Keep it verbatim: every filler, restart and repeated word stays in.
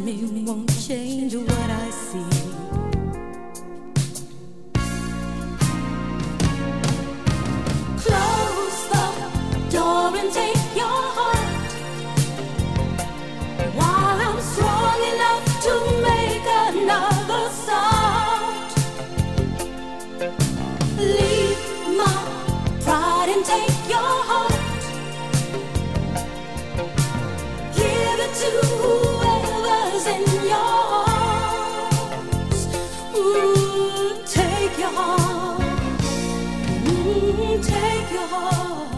me won't change what I see. Close the door and take your heart while I'm strong enough to make another start. Leave my pride and take your heart. Give it to whoever's in your arms. Ooh, take your heart. Ooh, take your heart.